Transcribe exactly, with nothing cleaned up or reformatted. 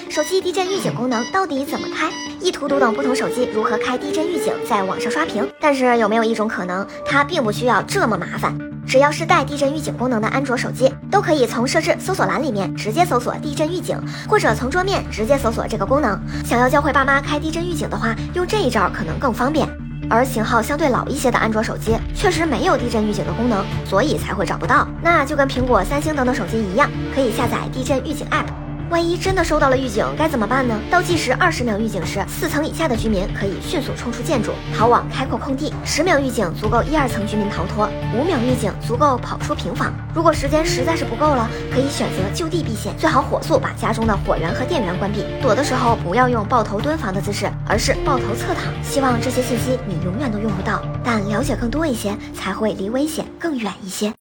手机地震预警功能到底怎么开？意图读懂不同手机如何开地震预警，在网上刷屏。但是有没有一种可能，它并不需要这么麻烦？只要是带地震预警功能的安卓手机，都可以从设置搜索栏里面直接搜索地震预警，或者从桌面直接搜索这个功能。想要教会爸妈开地震预警的话，用这一招可能更方便。而型号相对老一些的安卓手机确实没有地震预警的功能，所以才会找不到。那就跟苹果、三星等等手机一样，可以下载地震预警 App。万一真的收到了预警，该怎么办呢？倒计时二十秒预警时，四层以下的居民可以迅速冲出建筑，逃往开阔空地；十秒预警足够一二层居民逃脱；五秒预警足够跑出平房。如果时间实在是不够了，可以选择就地避险，最好火速把家中的火源和电源关闭。躲的时候不要用抱头蹲防的姿势，而是抱头侧躺。希望这些信息你永远都用不到，但了解更多一些，才会离危险更远一些。